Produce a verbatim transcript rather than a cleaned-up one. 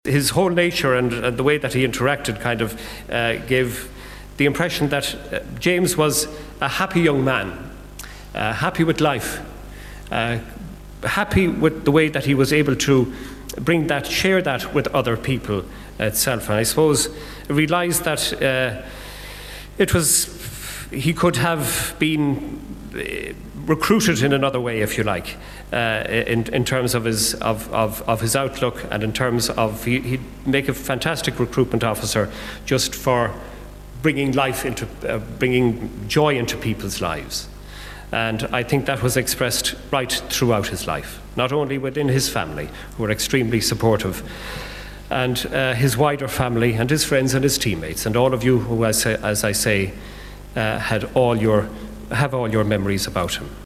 His whole nature and, and the way that he interacted kind of uh, gave the impression that uh, James was a happy young man, uh, happy with life, uh, happy with the way that he was able to bring that, share that with other people itself. And I suppose I realised that uh, it was, he could have been recruited in another way, if you like, uh, in, in terms of his, of, of, of his outlook, and in terms of, he, he'd make a fantastic recruitment officer just for bringing life into, uh, bringing joy into people's lives. And I think that was expressed right throughout his life, not only within his family, who were extremely supportive, and uh, his wider family and his friends and his teammates, and all of you who, as, as I say, uh, had all your have all your memories about him.